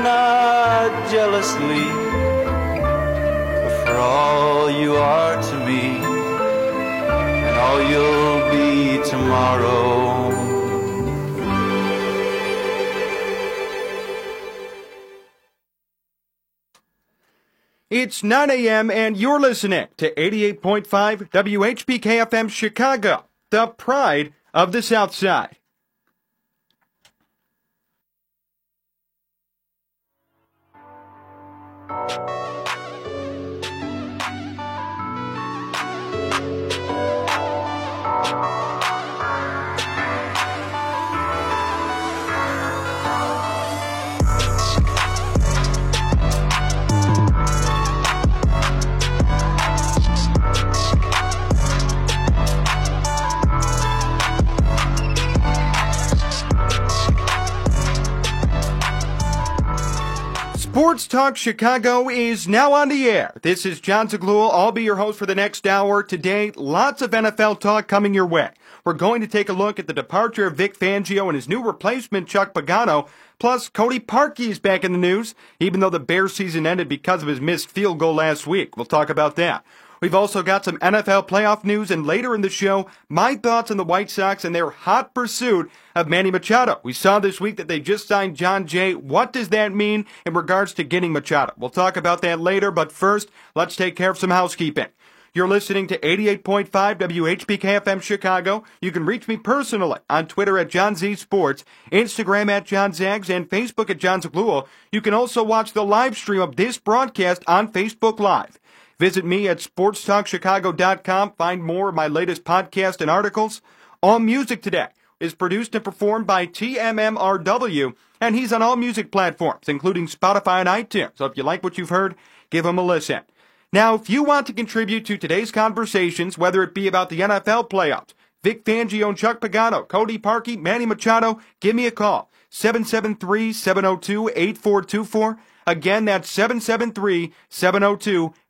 not jealously, but for all you are to me, and all you'll be tomorrow. It's 9 a.m. and you're listening to 88.5 WHPK-FM Chicago, the pride of the South Side. Sports Talk Chicago is now on the air. This is John Zaghloul. I'll be your host for the next hour. Today, lots of NFL talk coming your way. We're going to take a look at the departure of Vic Fangio and his new replacement, Chuck Pagano. Plus, Cody Parkey is back in the news, even though the Bears season ended because of his missed field goal last week. We'll talk about that. We've also got some NFL playoff news, and later in the show, my thoughts on the White Sox and their hot pursuit of Manny Machado. We saw this week that they just signed John Jay. What does that mean in regards to getting Machado? We'll talk about that later, but first, let's take care of some housekeeping. You're listening to 88.5 WHPK-FM Chicago. You can reach me personally on Twitter at John Z Sports, Instagram at John Zags, and Facebook at John Zaghloul. You can also watch the live stream of this broadcast on Facebook Live. Visit me at sportstalkchicago.com. Find more of my latest podcasts and articles. All Music Today is produced and performed by TMMRW, and he's on all music platforms, including Spotify and iTunes. So if you like what you've heard, give him a listen. Now, if you want to contribute to today's conversations, whether it be about the NFL playoffs, Vic Fangio and Chuck Pagano, Cody Parkey, Manny Machado, give me a call. 773-702-8424. Again, that's 773-702-8424.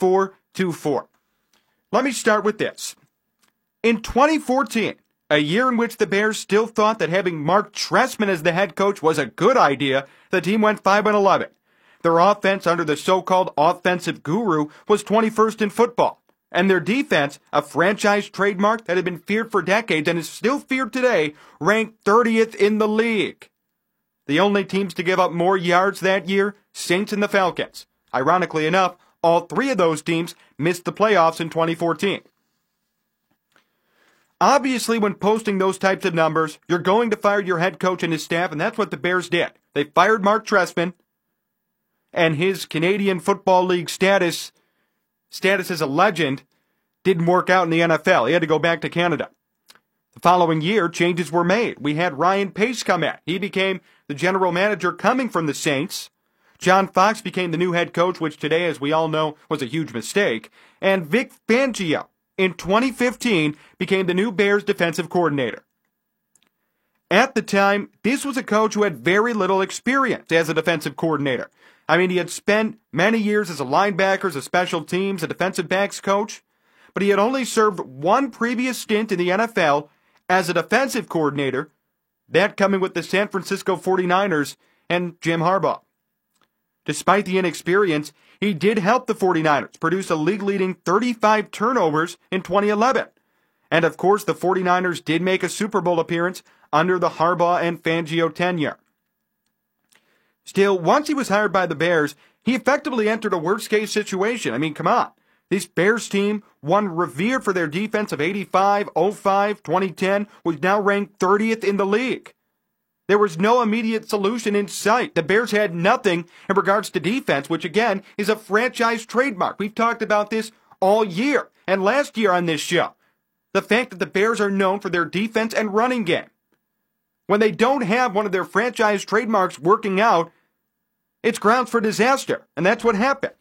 Let me start with this. In 2014, a year in which the Bears still thought that having Mark Trestman as the head coach was a good idea, the team went 5-11. Their offense under the so-called offensive guru was 21st in football. And their defense, a franchise trademark that had been feared for decades and is still feared today, ranked 30th in the league. The only teams to give up more yards that year, Saints and the Falcons. Ironically enough, all three of those teams missed the playoffs in 2014. Obviously, when posting those types of numbers, you're going to fire your head coach and his staff, and that's what the Bears did. They fired Mark Trestman, and his Canadian Football League status as a legend didn't work out in the NFL. He had to go back to Canada. The following year, changes were made. We had Ryan Pace come in. He became the general manager coming from the Saints. John Fox became the new head coach, which today, as we all know, was a huge mistake. And Vic Fangio, in 2015, became the new Bears defensive coordinator. At the time, this was a coach who had very little experience as a defensive coordinator. I mean, he had spent many years as a linebacker, as a special teams, a defensive backs coach, but he had only served one previous stint in the NFL as a defensive coordinator, that coming with the San Francisco 49ers and Jim Harbaugh. Despite the inexperience, he did help the 49ers produce a league-leading 35 turnovers in 2011. And of course, the 49ers did make a Super Bowl appearance under the Harbaugh and Fangio tenure. Still, once he was hired by the Bears, he effectively entered a worst-case situation. I mean, come on. This Bears team, one revered for their defense of 85, 05, 2010, was now ranked 30th in the league. There was no immediate solution in sight. The Bears had nothing in regards to defense, which again is a franchise trademark. We've talked about this all year and last year on this show. The fact that the Bears are known for their defense and running game. When they don't have one of their franchise trademarks working out, it's grounds for disaster, and that's what happened.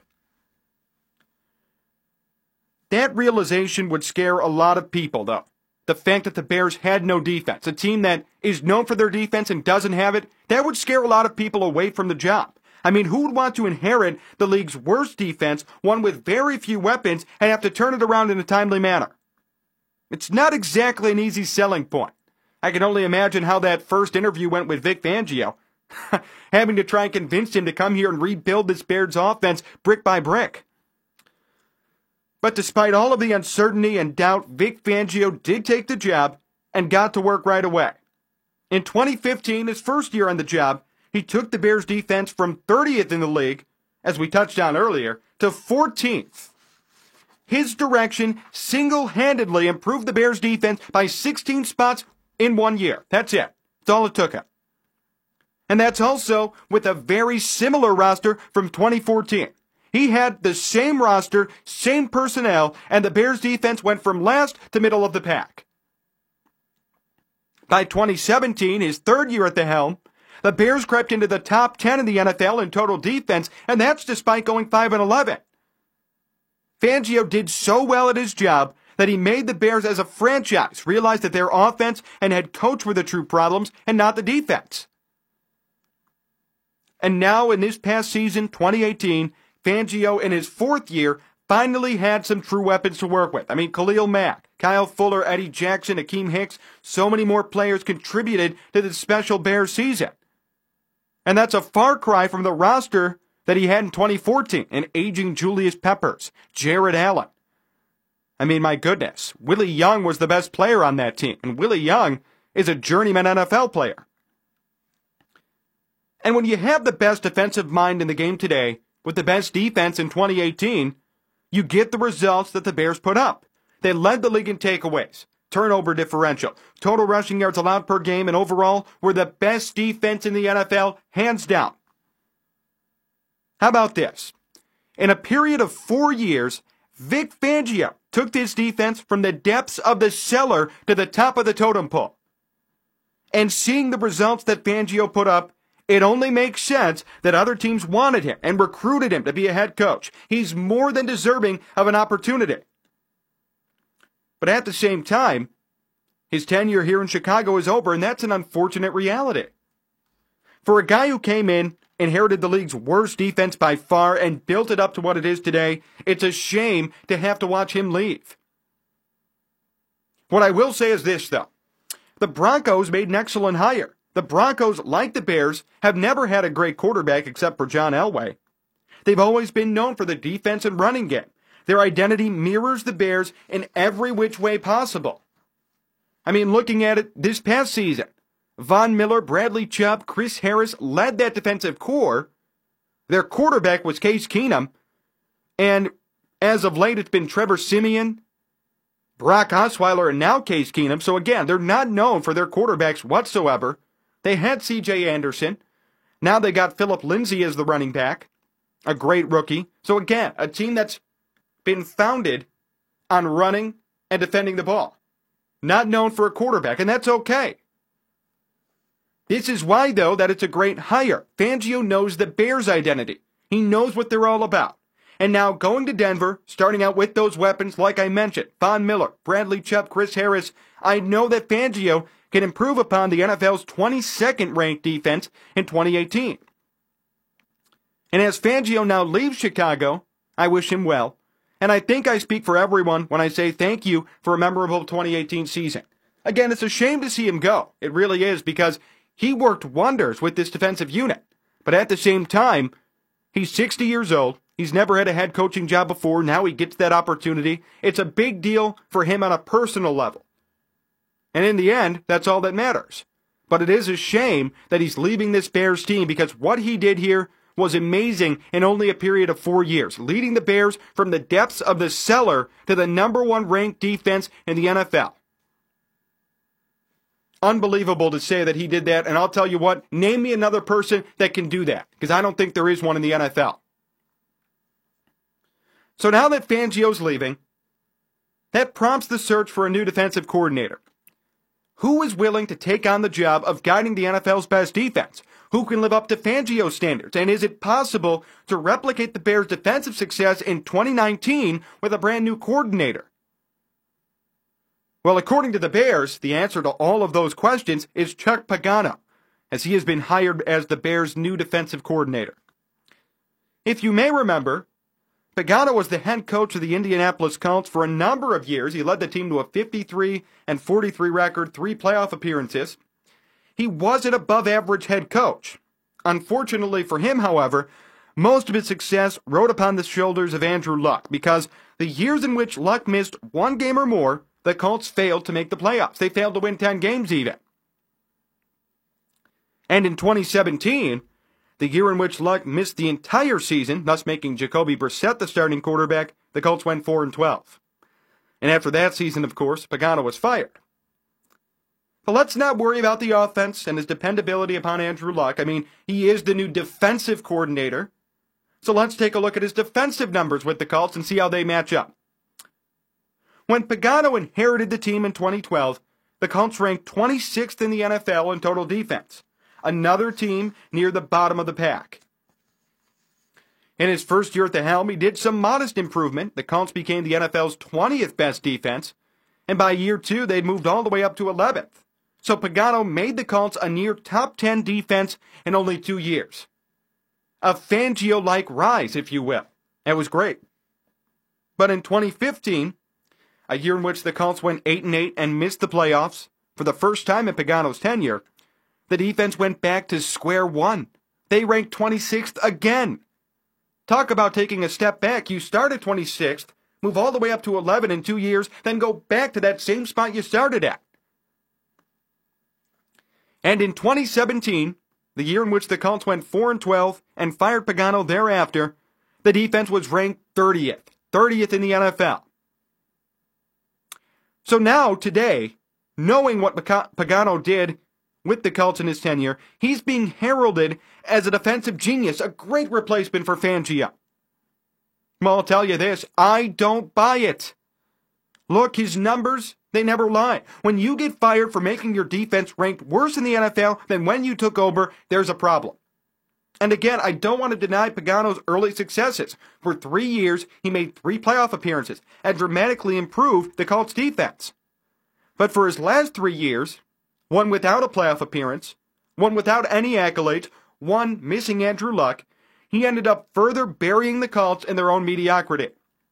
That realization would scare a lot of people, though. The fact that the Bears had no defense, a team that is known for their defense and doesn't have it, that would scare a lot of people away from the job. I mean, who would want to inherit the league's worst defense, one with very few weapons, and have to turn it around in a timely manner? It's not exactly an easy selling point. I can only imagine how that first interview went with Vic Fangio. having to try and convince him to come here and rebuild this Bears offense brick by brick. But despite all of the uncertainty and doubt, Vic Fangio did take the job and got to work right away. In 2015, his first year on the job, he took the Bears defense from 30th in the league, as we touched on earlier, to 14th. His direction single-handedly improved the Bears defense by 16 spots in 1 year. That's it. That's all it took him. And that's also with a very similar roster from 2014. He had the same roster, same personnel, and the Bears defense went from last to middle of the pack. By 2017, his third year at the helm, the Bears crept into the top 10 in the NFL in total defense, and that's despite going 5-11. Fangio did so well at his job that he made the Bears as a franchise realize that their offense and head coach were the true problems and not the defense. And now in this past season, 2018, Fangio in his fourth year finally had some true weapons to work with. I mean, Khalil Mack, Kyle Fuller, Eddie Jackson, Akeem Hicks, so many more players contributed to the special Bears season. And that's a far cry from the roster that he had in 2014, an aging Julius Peppers, Jared Allen. I mean, my goodness, Willie Young was the best player on that team, and Willie Young is a journeyman NFL player. And when you have the best defensive mind in the game today, with the best defense in 2018, you get the results that the Bears put up. They led the league in takeaways, turnover differential, total rushing yards allowed per game, and overall were the best defense in the NFL, hands down. How about this? In a period of 4 years, Vic Fangio took this defense from the depths of the cellar to the top of the totem pole. And seeing the results that Fangio put up, it only makes sense that other teams wanted him and recruited him to be a head coach. He's more than deserving of an opportunity. But at the same time, his tenure here in Chicago is over, and that's an unfortunate reality. For a guy who came in, inherited the league's worst defense by far, and built it up to what it is today, it's a shame to have to watch him leave. What I will say is this, though. The Broncos made an excellent hire. The Broncos, like the Bears, have never had a great quarterback except for John Elway. They've always been known for the defense and running game. Their identity mirrors the Bears in every which way possible. I mean, looking at it this past season, Von Miller, Bradley Chubb, Chris Harris led that defensive core. Their quarterback was Case Keenum. And as of late, it's been Trevor Siemian, Brock Osweiler, and now Case Keenum. So again, they're not known for their quarterbacks whatsoever. They had C.J. Anderson. Now they got Phillip Lindsay as the running back, a great rookie. So again, a team that's been founded on running and defending the ball. Not known for a quarterback, and that's okay. This is why, though, that it's a great hire. Fangio knows the Bears' identity. He knows what they're all about. And now going to Denver, starting out with those weapons, like I mentioned, Von Miller, Bradley Chubb, Chris Harris, I know that Fangio can improve upon the NFL's 22nd ranked defense in 2018. And as Fangio now leaves Chicago, I wish him well. And I think I speak for everyone when I say thank you for a memorable 2018 season. Again, it's a shame to see him go. It really is, because he worked wonders with this defensive unit. But at the same time, he's 60 years old. He's never had a head coaching job before. Now he gets that opportunity. It's a big deal for him on a personal level. And in the end, that's all that matters. But it is a shame that he's leaving this Bears team, because what he did here was amazing in only a period of 4 years, leading the Bears from the depths of the cellar to the number one ranked defense in the NFL. Unbelievable to say that he did that, and I'll tell you what, name me another person that can do that, because I don't think there is one in the NFL. So now that Fangio's leaving, that prompts the search for a new defensive coordinator. Who is willing to take on the job of guiding the NFL's best defense? Who can live up to Fangio's standards? And is it possible to replicate the Bears' defensive success in 2019 with a brand new coordinator? Well, according to the Bears, the answer to all of those questions is Chuck Pagano, as he has been hired as the Bears' new defensive coordinator. If you may remember, Pagano was the head coach of the Indianapolis Colts for a number of years. He led the team to a 53-43 record, 3 playoff appearances. He was an above-average head coach. Unfortunately for him, however, most of his success rode upon the shoulders of Andrew Luck, because the years in which Luck missed one game or more, the Colts failed to make the playoffs. They failed to win 10 games even. And in 2017, the year in which Luck missed the entire season, thus making Jacoby Brissett the starting quarterback, the Colts went 4-12. And after that season, of course, Pagano was fired. But let's not worry about the offense and his dependability upon Andrew Luck. I mean, he is the new defensive coordinator. So let's take a look at his defensive numbers with the Colts and see how they match up. When Pagano inherited the team in 2012, the Colts ranked 26th in the NFL in total defense. Another team near the bottom of the pack. In his first year at the helm, he did some modest improvement. The Colts became the NFL's 20th best defense, and by year 2, they'd moved all the way up to 11th. So Pagano made the Colts a near top 10 defense in only 2 years. A Fangio-like rise, if you will. It was great. But in 2015, a year in which the Colts went 8-8 and missed the playoffs for the first time in Pagano's tenure, the defense went back to square one. They ranked 26th again. Talk about taking a step back. You start at 26th, move all the way up to 11 in 2 years, then go back to that same spot you started at. And in 2017, the year in which the Colts went 4-12 and fired Pagano thereafter, the defense was ranked 30th in the NFL. So now, today, knowing what Pagano did with the Colts in his tenure, he's being heralded as a defensive genius, a great replacement for Fangio. Well, I'll tell you this, I don't buy it. Look, his numbers, they never lie. When you get fired for making your defense ranked worse in the NFL than when you took over, there's a problem. And again, I don't want to deny Pagano's early successes. For 3 years, he made 3 playoff appearances and dramatically improved the Colts defense. But for his last 3 years, one without a playoff appearance, one without any accolades, one missing Andrew Luck, he ended up further burying the Colts in their own mediocrity.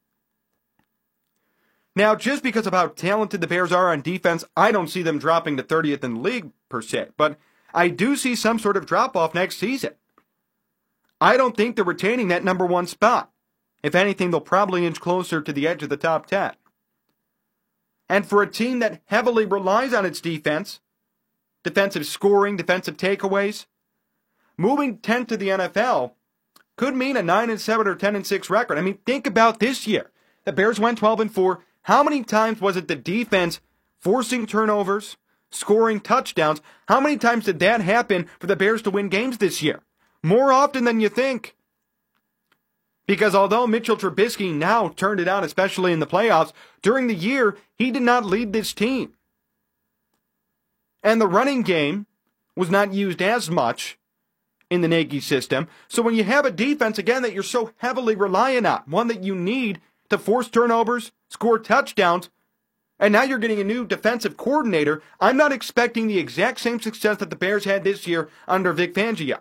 Now, just because of how talented the Bears are on defense, I don't see them dropping to 30th in the league, per se. But I do see some sort of drop-off next season. I don't think they're retaining that number 1 spot. If anything, they'll probably inch closer to the edge of the top 10. And for a team that heavily relies on its defense, defensive scoring, defensive takeaways, moving 10th to the NFL could mean a 9-7 or 10-6 record. I mean, think about this year. The Bears went 12-4. How many times was it the defense forcing turnovers, scoring touchdowns? How many times did that happen for the Bears to win games this year? More often than you think. Because although Mitchell Trubisky now turned it on, especially in the playoffs, during the year, he did not lead this team. And the running game was not used as much in the Nagy system. So when you have a defense, again, that you're so heavily reliant on, one that you need to force turnovers, score touchdowns, and now you're getting a new defensive coordinator, I'm not expecting the exact same success that the Bears had this year under Vic Fangio.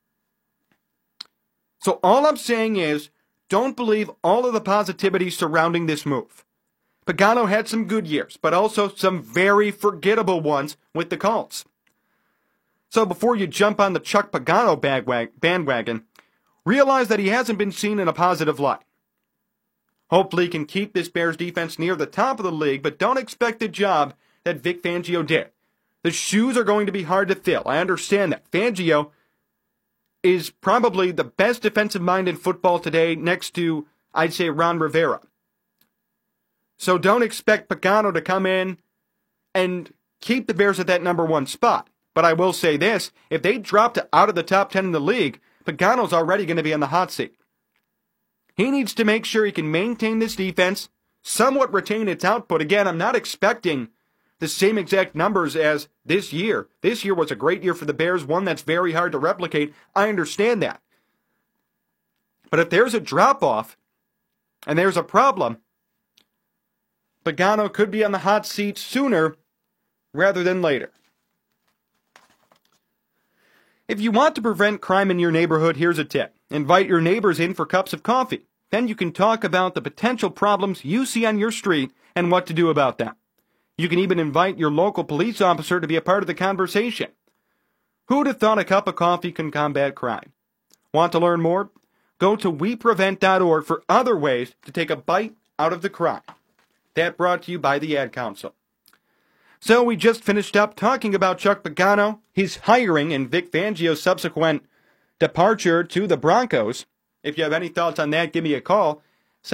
So all I'm saying is, don't believe all of the positivity surrounding this move. Pagano had some good years, but also some very forgettable ones with the Colts. So before you jump on the Chuck Pagano bandwagon, realize that he hasn't been seen in a positive light. Hopefully he can keep this Bears defense near the top of the league, but don't expect the job that Vic Fangio did. The shoes are going to be hard to fill. I understand that. Fangio is probably the best defensive mind in football today, next to, I'd say, Ron Rivera. So don't expect Pagano to come in and keep the Bears at that number 1 spot. But I will say this, if they drop to out of the top 10 in the league, Pagano's already going to be on the hot seat. He needs to make sure he can maintain this defense, somewhat retain its output. Again, I'm not expecting the same exact numbers as this year. This year was a great year for the Bears, one that's very hard to replicate. I understand that. But if there's a drop-off and there's a problem, Pagano could be on the hot seat sooner rather than later. If you want to prevent crime in your neighborhood, here's a tip. Invite your neighbors in for cups of coffee. Then you can talk about the potential problems you see on your street and what to do about them. You can even invite your local police officer to be a part of the conversation. Who'd have thought a cup of coffee can combat crime? Want to learn more? Go to weprevent.org for other ways to take a bite out of the crime. That brought to you by the Ad Council. So we just finished up talking about Chuck Pagano, his hiring, and Vic Fangio's subsequent departure to the Broncos. If you have any thoughts on that, give me a call,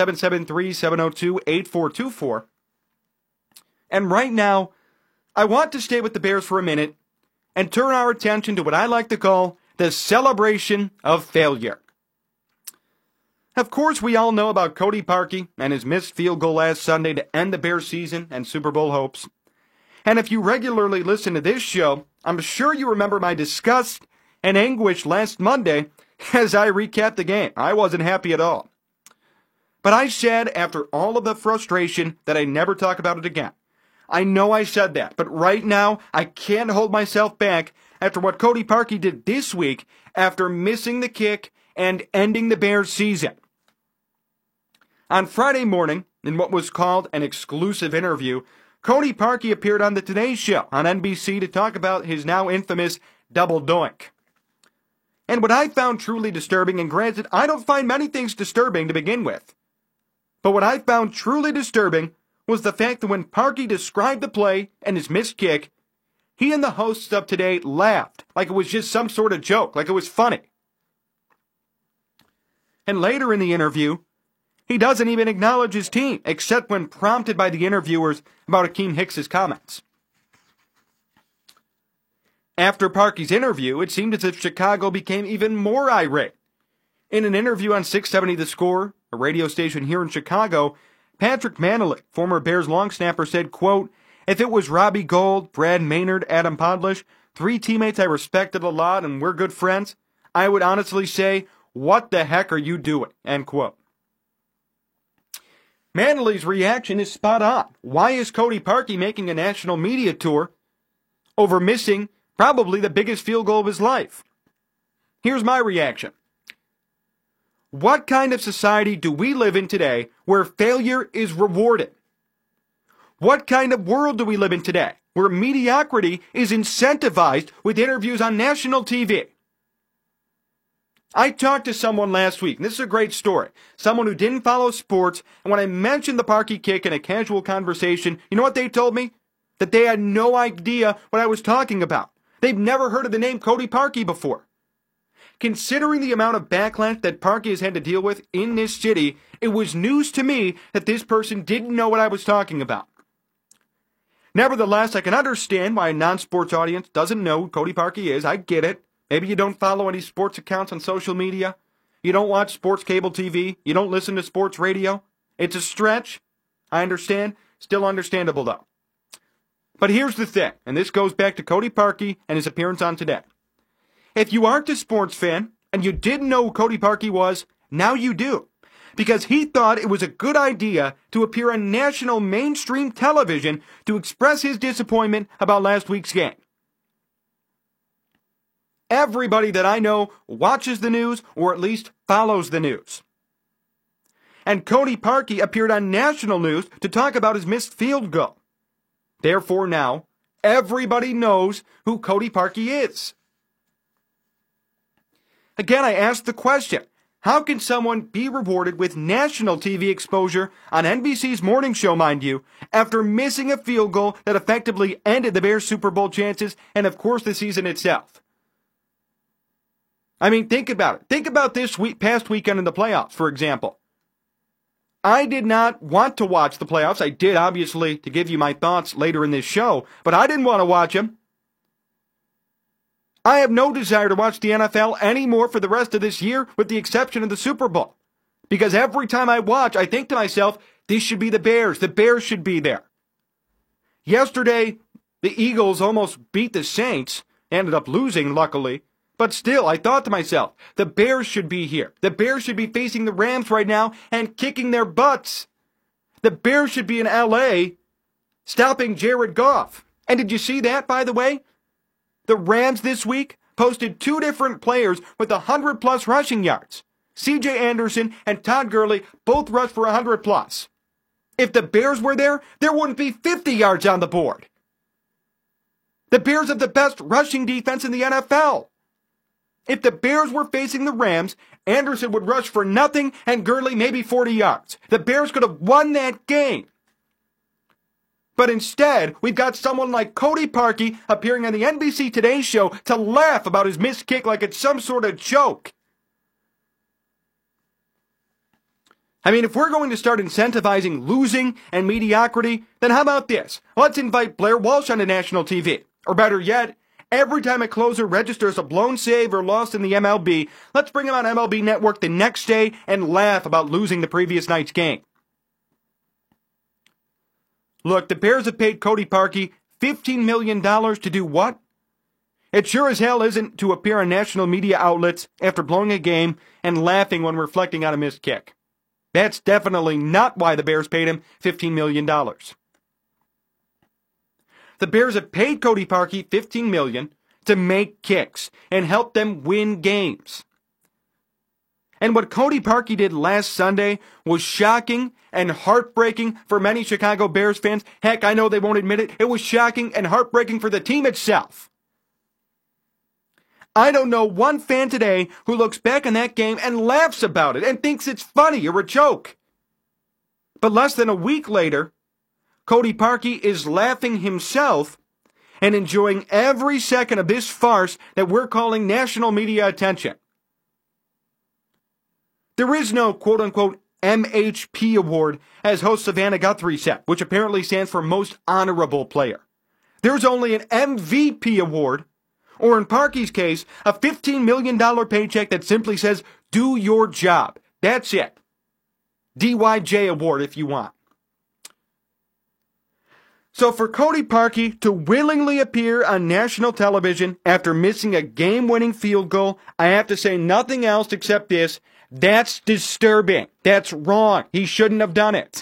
773-702-8424. And right now, I want to stay with the Bears for a minute and turn our attention to what I like to call the celebration of failure. Of course, we all know about Cody Parkey and his missed field goal last Sunday to end the Bears' season and Super Bowl hopes. And if you regularly listen to this show, I'm sure you remember my disgust and anguish last Monday as I recapped the game. I wasn't happy at all. But I said, after all of the frustration, that I'd never talk about it again. I know I said that, but right now, I can't hold myself back after what Cody Parkey did this week after missing the kick and ending the Bears' season. On Friday morning, in what was called an exclusive interview, Cody Parkey appeared on the Today Show on NBC to talk about his now infamous double doink. And what I found truly disturbing, and granted, I don't find many things disturbing to begin with, but what I found truly disturbing was the fact that when Parkey described the play and his missed kick, he and the hosts of Today laughed like it was just some sort of joke, like it was funny. And later in the interview, he doesn't even acknowledge his team, except when prompted by the interviewers about Akeem Hicks' comments. After Parkey's interview, it seemed as if Chicago became even more irate. In an interview on 670 The Score, a radio station here in Chicago, Patrick Manolik, former Bears long snapper, said, quote, "If it was Robbie Gould, Brad Maynard, Adam Podlish, three teammates I respected a lot and we're good friends, I would honestly say, what the heck are you doing?" End quote. Manolik's reaction is spot on. Why is Cody Parkey making a national media tour over missing probably the biggest field goal of his life? Here's my reaction. What kind of society do we live in today where failure is rewarded? What kind of world do we live in today where mediocrity is incentivized with interviews on national TV? I talked to someone last week, and this is a great story, someone who didn't follow sports, and when I mentioned the Parkey kick in a casual conversation, you know what they told me? That they had no idea what I was talking about. They've never heard of the name Cody Parkey before. Considering the amount of backlash that Parkey has had to deal with in this city, it was news to me that this person didn't know what I was talking about. Nevertheless, I can understand why a non-sports audience doesn't know who Cody Parkey is. I get it. Maybe you don't follow any sports accounts on social media. You don't watch sports cable TV. You don't listen to sports radio. It's a stretch. I understand. Still understandable, though. But here's the thing, and this goes back to Cody Parkey and his appearance on Today. If you aren't a sports fan and you didn't know who Cody Parkey was, now you do. Because he thought it was a good idea to appear on national mainstream television to express his disappointment about last week's game. Everybody that I know watches the news, or at least follows the news. And Cody Parkey appeared on national news to talk about his missed field goal. Therefore now, everybody knows who Cody Parkey is. Again, I asked the question, how can someone be rewarded with national TV exposure on NBC's morning show, mind you, after missing a field goal that effectively ended the Bears' Super Bowl chances and, of course, the season itself? I mean, think about it. Think about this past weekend in the playoffs, for example. I did not want to watch the playoffs. I did, obviously, to give you my thoughts later in this show, but I didn't want to watch them. I have no desire to watch the NFL anymore for the rest of this year, with the exception of the Super Bowl. Because every time I watch, I think to myself, this should be the Bears. The Bears should be there. Yesterday, the Eagles almost beat the Saints, ended up losing, luckily. But still, I thought to myself, the Bears should be here. The Bears should be facing the Rams right now and kicking their butts. The Bears should be in L.A. stopping Jared Goff. And did you see that, by the way? The Rams this week posted two different players with 100-plus rushing yards. C.J. Anderson and Todd Gurley both rushed for 100-plus. If the Bears were there, there wouldn't be 50 yards on the board. The Bears have the best rushing defense in the NFL. If the Bears were facing the Rams, Anderson would rush for nothing and Gurley maybe 40 yards. The Bears could have won that game. But instead, we've got someone like Cody Parkey appearing on the NBC Today show to laugh about his missed kick like it's some sort of joke. I mean, if we're going to start incentivizing losing and mediocrity, then how about this? Let's invite Blair Walsh onto national TV. Or better yet, every time a closer registers a blown save or loss in the MLB, let's bring him on MLB Network the next day and laugh about losing the previous night's game. Look, the Bears have paid Cody Parkey $15 million to do what? It sure as hell isn't to appear on national media outlets after blowing a game and laughing when reflecting on a missed kick. That's definitely not why the Bears paid him $15 million. The Bears have paid Cody Parkey $15 million to make kicks and help them win games. And what Cody Parkey did last Sunday was shocking and heartbreaking for many Chicago Bears fans. Heck, I know they won't admit it. It was shocking and heartbreaking for the team itself. I don't know one fan today who looks back on that game and laughs about it and thinks it's funny or a joke. But less than a week later, Cody Parkey is laughing himself and enjoying every second of this farce that we're calling national media attention. There is no quote-unquote MHP award, as host Savannah Guthrie said, which apparently stands for Most Honorable Player. There's only an MVP award, or in Parkey's case, a $15 million paycheck that simply says, do your job. That's it. DYJ award if you want. So for Cody Parkey to willingly appear on national television after missing a game-winning field goal, I have to say nothing else except this. That's disturbing. That's wrong. He shouldn't have done it.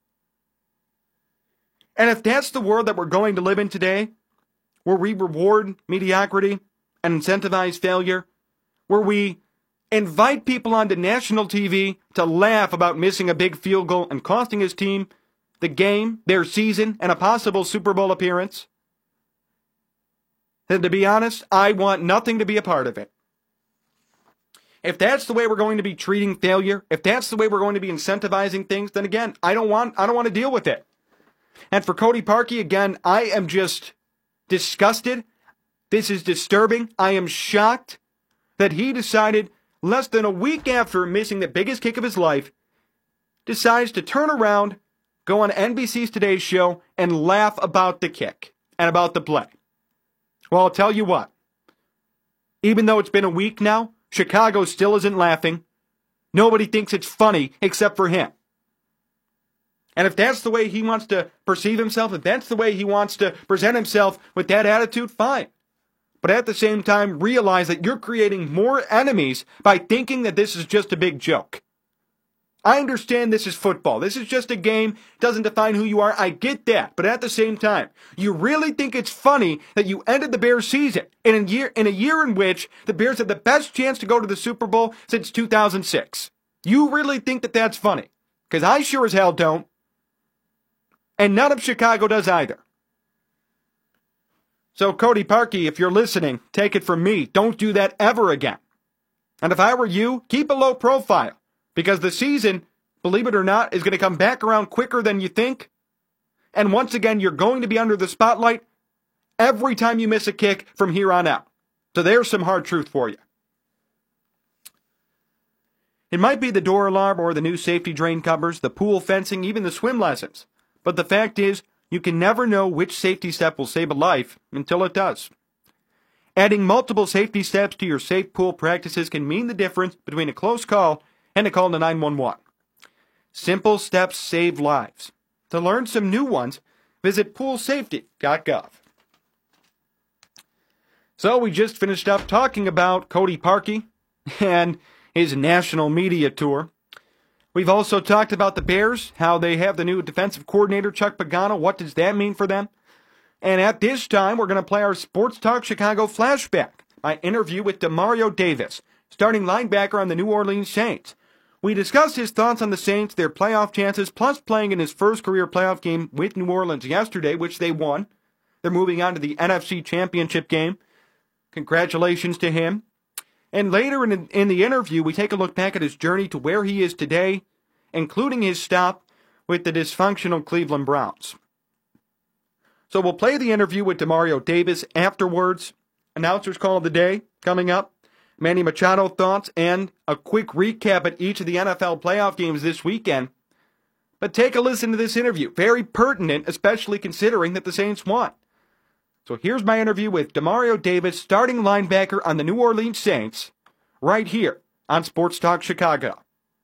And if that's the world that we're going to live in today, where we reward mediocrity and incentivize failure, where we invite people onto national TV to laugh about missing a big field goal and costing his team the game, their season, and a possible Super Bowl appearance, then to be honest, I want nothing to be a part of it. If that's the way we're going to be treating failure, if that's the way we're going to be incentivizing things, then again, I don't want to deal with it. And for Cody Parkey, again, I am just disgusted. This is disturbing. I am shocked that he decided less than a week after missing the biggest kick of his life, decides to turn around, go on NBC's Today Show, and laugh about the kick and about the play. Well, I'll tell you what. Even though it's been a week now, Chicago still isn't laughing. Nobody thinks it's funny except for him. And if that's the way he wants to perceive himself, if that's the way he wants to present himself with that attitude, fine. But at the same time, realize that you're creating more enemies by thinking that this is just a big joke. I understand this is football. This is just a game. It doesn't define who you are. I get that. But at the same time, you really think it's funny that you ended the Bears season in a year in which the Bears had the best chance to go to the Super Bowl since 2006. You really think that that's funny? Because I sure as hell don't. And none of Chicago does either. So Cody Parkey, if you're listening, take it from me. Don't do that ever again. And if I were you, keep a low profile. Because the season, believe it or not, is going to come back around quicker than you think. And once again, you're going to be under the spotlight every time you miss a kick from here on out. So there's some hard truth for you. It might be the door alarm or the new safety drain covers, the pool fencing, even the swim lessons. But the fact is, you can never know which safety step will save a life until it does. Adding multiple safety steps to your safe pool practices can mean the difference between a close call and a call to 911. Simple steps save lives. To learn some new ones, visit poolsafety.gov. So we just finished up talking about Cody Parkey and his national media tour. We've also talked about the Bears, how they have the new defensive coordinator, Chuck Pagano. What does that mean for them? And at this time, we're going to play our Sports Talk Chicago flashback, my interview with Demario Davis, starting linebacker on the New Orleans Saints. We discussed his thoughts on the Saints, their playoff chances, plus playing in his first career playoff game with New Orleans yesterday, which they won. They're moving on to the NFC Championship game. Congratulations to him. And later in the interview, we take a look back at his journey to where he is today, including his stop with the dysfunctional Cleveland Browns. So we'll play the interview with Demario Davis afterwards. Announcer's call of the day coming up. Manny Machado thoughts and a quick recap at each of the NFL playoff games this weekend. But take a listen to this interview. Very pertinent, especially considering that the Saints won. So here's my interview with Demario Davis, starting linebacker on the New Orleans Saints, right here on Sports Talk Chicago.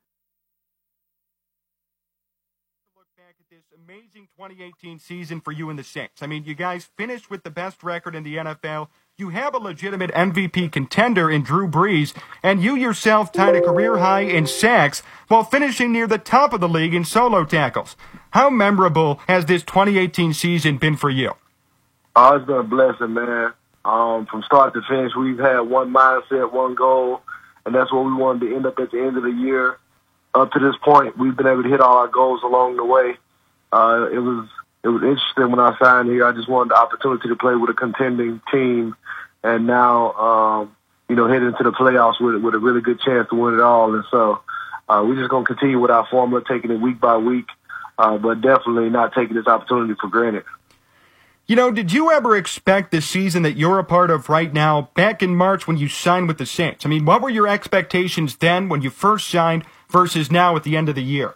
Look back at this amazing 2018 season for you and the Saints. I mean, you guys finished with the best record in the NFL. You have a legitimate MVP contender in Drew Brees, and you yourself tied a career high in sacks while finishing near the top of the league in solo tackles. How memorable has this 2018 season been for you? Oh, it's been a blessing, man. From start to finish, we've had one mindset, one goal, and that's where we wanted to end up at the end of the year. Up to this point, we've been able to hit all our goals along the way. It was interesting when I signed here. I just wanted the opportunity to play with a contending team, and now, head into the playoffs with a really good chance to win it all. And so we're just going to continue with our formula, taking it week by week, but definitely not taking this opportunity for granted. You know, did you ever expect the season that you're a part of right now back in March when you signed with the Saints? I mean, what were your expectations then when you first signed versus now at the end of the year?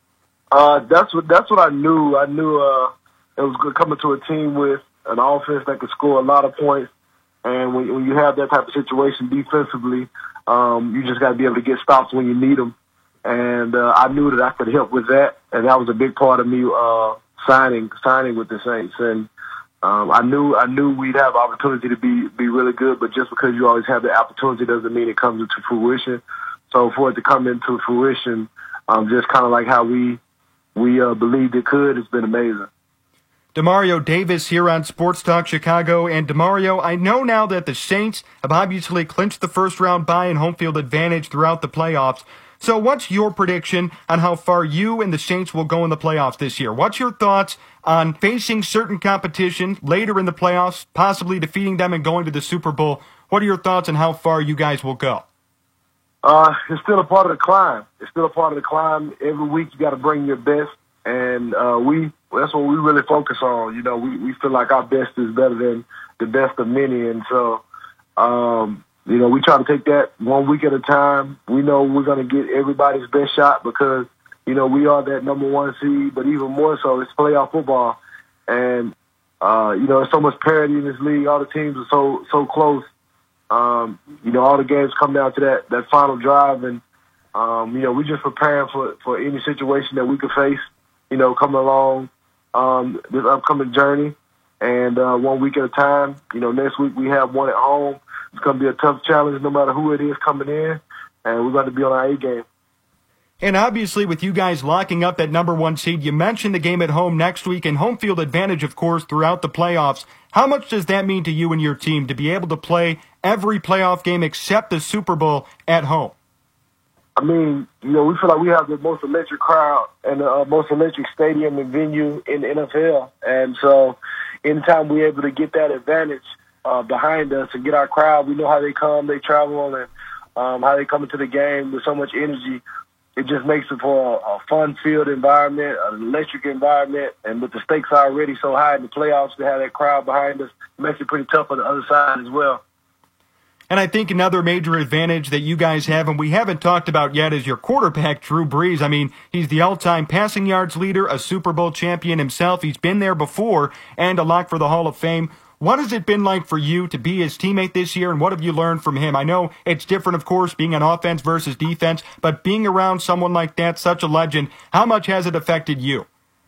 That's what I knew. I knew it was good coming to a team with an offense that could score a lot of points. And when you have that type of situation defensively, you just got to be able to get stops when you need them. And I knew that I could help with that, and that was a big part of me signing with the Saints. And I knew we'd have opportunity to be really good, but just because you always have the opportunity doesn't mean it comes into fruition. So for it to come into fruition, just kind of like how we believed it could, it's been amazing. Demario Davis here on Sports Talk Chicago. And Demario, I know now that the Saints have obviously clinched the first-round bye and home field advantage throughout the playoffs. So what's your prediction on how far you and the Saints will go in the playoffs this year? What's your thoughts on facing certain competition later in the playoffs, possibly defeating them and going to the Super Bowl? What are your thoughts on how far you guys will go? It's still a part of the climb. Every week you got to bring your best, and that's what we really focus on. You know, we feel like our best is better than the best of many, and so we try to take that 1 week at a time. We know we're going to get everybody's best shot because, we are that number one seed, but even more so, it's playoff football. And, there's so much parity in this league. All the teams are so close. All the games come down to that final drive. And, we're just preparing for any situation that we could face, coming along this upcoming journey. And 1 week at a time. Next week we have one at home. It's going to be a tough challenge no matter who it is coming in, and we're going to be on our A game. And obviously with you guys locking up that number one seed, you mentioned the game at home next week and home field advantage, of course, throughout the playoffs. How much does that mean to you and your team to be able to play every playoff game except the Super Bowl at home? I mean, we feel like we have the most electric crowd and the most electric stadium and venue in the NFL. And so anytime we're able to get that advantage behind us and get our crowd, we know how they come, they travel, and how they come into the game with so much energy. It just makes it for a fun-filled environment, an electric environment, and with the stakes already so high in the playoffs to have that crowd behind us, it makes it pretty tough on the other side as well. And I think another major advantage that you guys have, and we haven't talked about yet, is your quarterback, Drew Brees. I mean, he's the all-time passing yards leader, a Super Bowl champion himself. He's been there before, and a lock for the Hall of Fame. What has it been like for you to be his teammate this year, and what have you learned from him? I know it's different, of course, being on offense versus defense, but being around someone like that, such a legend, how much has it affected you?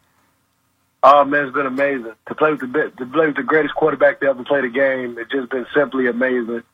Oh, man, it's been amazing. To play with the greatest quarterback to ever play the game, it's just been simply amazing.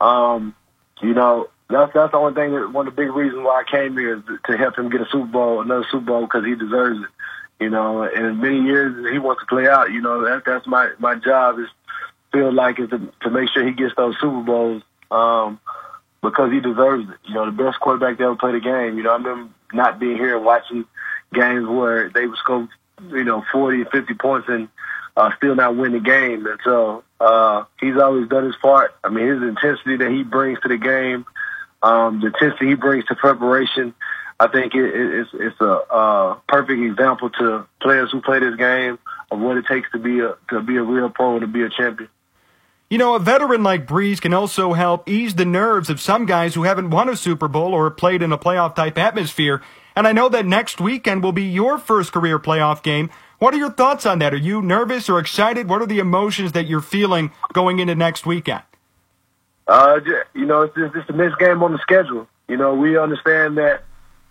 That's the only thing, one of the big reasons why I came here is to help him get another Super Bowl, because he deserves it. And as many years as he wants to play out, that's my job is feel like is to make sure he gets those Super Bowls because he deserves it. The best quarterback to ever play the game. I remember not being here and watching games where they would score, 40, 50 points in still not win the game. And so he's always done his part. I mean, his intensity that he brings to the game, the intensity he brings to preparation, I think it's a perfect example to players who play this game of what it takes to be a real pro and to be a champion. You know, a veteran like Brees can also help ease the nerves of some guys who haven't won a Super Bowl or played in a playoff-type atmosphere. And I know that next weekend will be your first career playoff game. What are your thoughts on that? Are you nervous or excited? What are the emotions that you're feeling going into next weekend? You know, it's just the next game on the schedule. You know, we understand that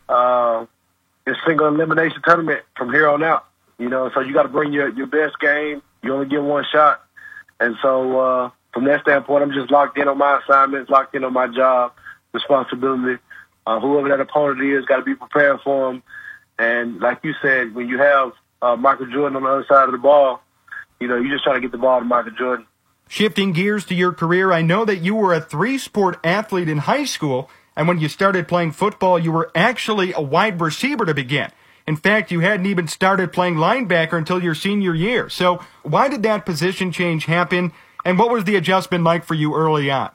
it's single elimination tournament from here on out. You know, so you got to bring your best game. You only get one shot. And so from that standpoint, I'm just locked in on my assignments, locked in on my job, responsibility. Whoever that opponent is, got to be prepared for him. And like you said, when you have Michael Jordan on the other side of the ball, you know, you just try to get the ball to Michael Jordan. Shifting gears to your career, I know that you were a three-sport athlete in high school, and when you started playing football, you were actually a wide receiver to begin. In fact, you hadn't even started playing linebacker until your senior year. So why did that position change happen, and what was the adjustment like for you early on?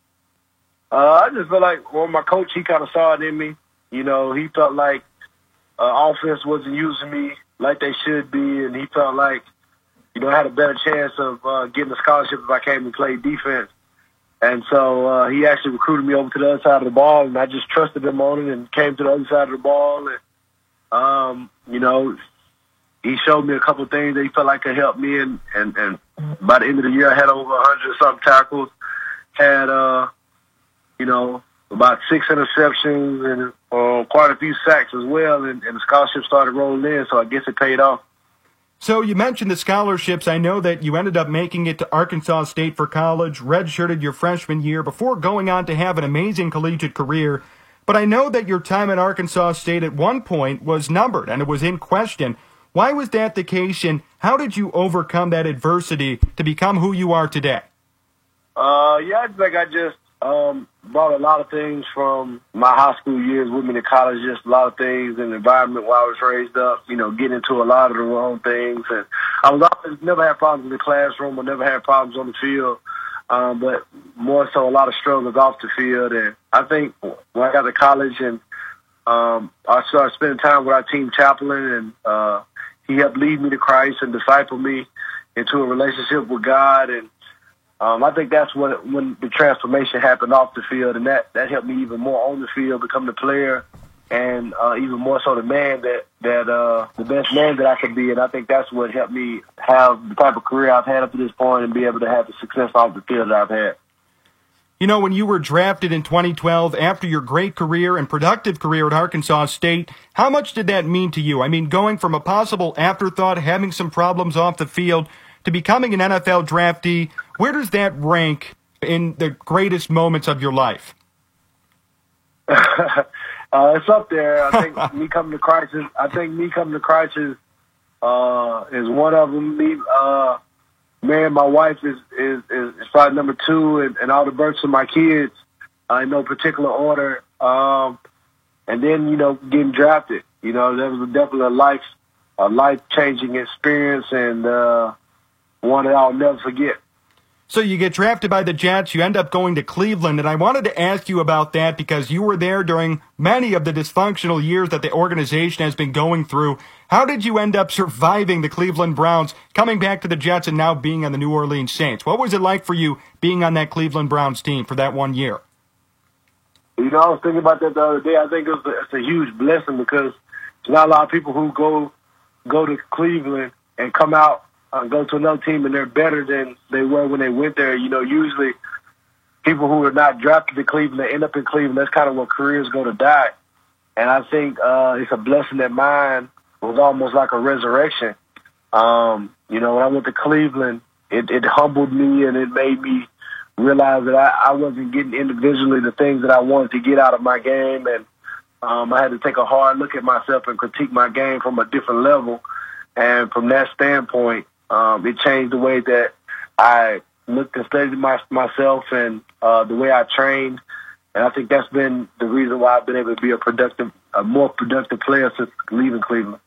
I just feel like, well, my coach, he kind of saw it in me. You know, he felt like offense wasn't using me like they should be, and he felt like, you know, I had a better chance of getting a scholarship if I came and played defense. And so he actually recruited me over to the other side of the ball, and I just trusted him on it and came to the other side of the ball. And, you know, he showed me a couple of things that he felt like could help me. And by the end of the year, I had over 100-something tackles, had, you know, about 6 interceptions and quite a few sacks as well. And the scholarship started rolling in, so I guess it paid off. So you mentioned the scholarships. I know that you ended up making it to Arkansas State for college, redshirted your freshman year before going on to have an amazing collegiate career. But I know that your time at Arkansas State at one point was numbered and it was in question. Why was that the case, and how did you overcome that adversity to become who you are today? Yeah, I think I just brought a lot of things from my high school years with me to college, just a lot of things in the environment where I was raised up, you know, getting into a lot of the wrong things. And I was always never had problems in the classroom. I never had problems on the field, but more so a lot of struggles off the field. And I think when I got to college and I started spending time with our team chaplain, and he helped lead me to Christ and disciple me into a relationship with God. And I think that's when the transformation happened off the field, and that helped me even more on the field, become the player, and even more so the man that the best man that I could be. And I think that's what helped me have the type of career I've had up to this point and be able to have the success off the field that I've had. You know, when you were drafted in 2012, after your great career and productive career at Arkansas State, how much did that mean to you? I mean, going from a possible afterthought, having some problems off the field, to becoming an NFL draftee, where does that rank in the greatest moments of your life? It's up there. I think me coming to Christ is one of them. Marrying my wife is probably number 2, and all the births of my kids in no particular order. And then, you know, getting drafted. You know, that was definitely a life-changing experience, and one that I'll never forget. So you get drafted by the Jets, you end up going to Cleveland, and I wanted to ask you about that because you were there during many of the dysfunctional years that the organization has been going through. How did you end up surviving the Cleveland Browns, coming back to the Jets, and now being on the New Orleans Saints? What was it like for you being on that Cleveland Browns team for that 1 year? You know, I was thinking about that the other day. I think it's a huge blessing because there's not a lot of people who go to Cleveland and come out go to another team and they're better than they were when they went there. You know, usually people who are not drafted to Cleveland, they end up in Cleveland. That's kind of where careers go to die. And I think it's a blessing that mine was almost like a resurrection. You know, when I went to Cleveland, it humbled me and it made me realize that I wasn't getting individually the things that I wanted to get out of my game. And I had to take a hard look at myself and critique my game from a different level. And from that standpoint, it changed the way that I looked and studied myself and the way I trained. And I think that's been the reason why I've been able to be a more productive player since leaving Cleveland.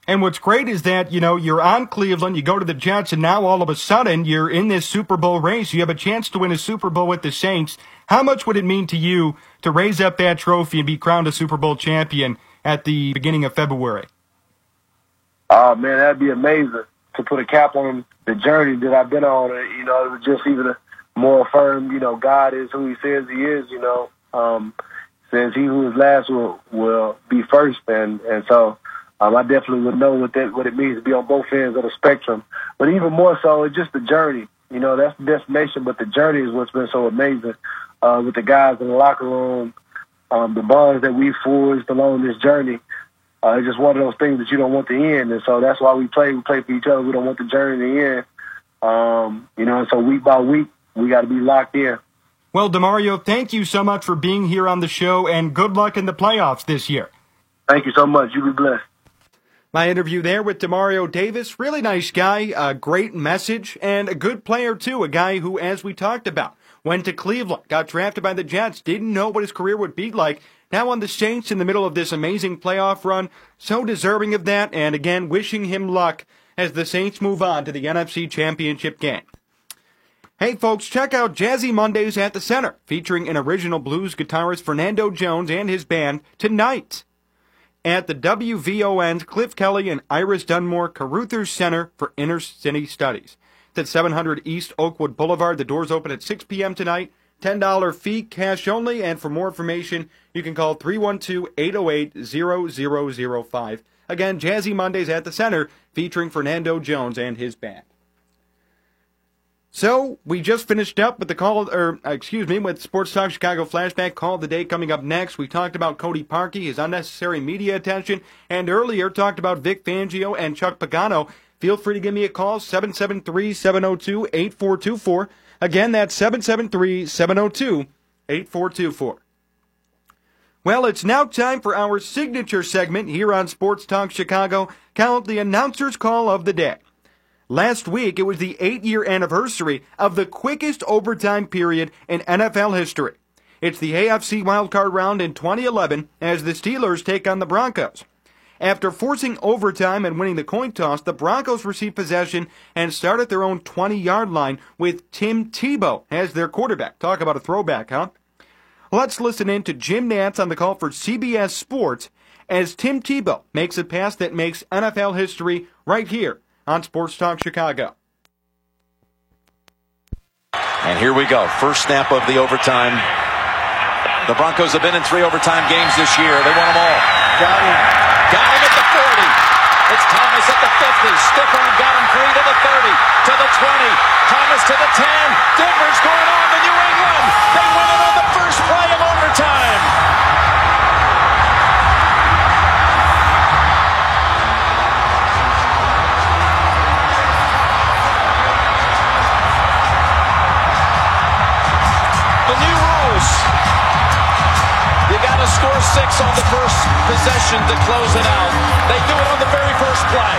And what's great is that, you're on Cleveland, you go to the Jets, and now all of a sudden you're in this Super Bowl race. You have a chance to win a Super Bowl with the Saints. How much would it mean to you to raise up that trophy and be crowned a Super Bowl champion at the beginning of February? Oh, man, that'd be amazing to put a cap on the journey that I've been on. It was just even more affirm, God is who he says he is, says he who is last will be first. And so I definitely would know what it means to be on both ends of the spectrum. But even more so, it's just the journey. That's the destination, but the journey is what's been so amazing with the guys in the locker room, the bonds that we've forged along this journey. It's just one of those things that you don't want to end. And so that's why we play. We play for each other. We don't want the journey to end. And so week by week, we got to be locked in. Well, DeMario, thank you so much for being here on the show, and good luck in the playoffs this year. Thank you so much. You be blessed. My interview there with DeMario Davis, really nice guy, a great message, and a good player too, a guy who, as we talked about, went to Cleveland, got drafted by the Jets, didn't know what his career would be like, now on the Saints in the middle of this amazing playoff run, so deserving of that, and again, wishing him luck as the Saints move on to the NFC Championship game. Hey folks, check out Jazzy Mondays at the Center, featuring an original blues guitarist Fernando Jones and his band tonight at the WVON's Cliff Kelly and Iris Dunmore Caruthers Center for Inner City Studies. It's at 700 East Oakwood Boulevard. The doors open at 6 p.m. tonight. $10 fee, cash only, and for more information, you can call 312-808-0005. Again, Jazzy Mondays at the Center, featuring Fernando Jones and his band. So, we just finished up with with Sports Talk Chicago Flashback Call of the Day coming up next. We talked about Cody Parkey, his unnecessary media attention, and earlier talked about Vic Fangio and Chuck Pagano. Feel free to give me a call, 773-702-8424. Again, that's 773-702-8424. Well, it's now time for our signature segment here on Sports Talk Chicago, called the Announcer's Call of the Day. Last week, it was the 8-year anniversary of the quickest overtime period in NFL history. It's the AFC wildcard round in 2011 as the Steelers take on the Broncos. After forcing overtime and winning the coin toss, the Broncos received possession and start at their own 20-yard line with Tim Tebow as their quarterback. Talk about a throwback, huh? Let's listen in to Jim Nantz on the call for CBS Sports as Tim Tebow makes a pass that makes NFL history right here on Sports Talk Chicago. And here we go. First snap of the overtime. The Broncos have been in 3 overtime games this year. They won them all. Got him at the 40. It's Thomas at the 50. Stifford got him 3 to the 30, to the 20. Thomas to the 10. Denver's going on to New England. They win it on the first play of overtime. The new rules. You got to score 6 on the first possession to close it out. They do it on the very first play.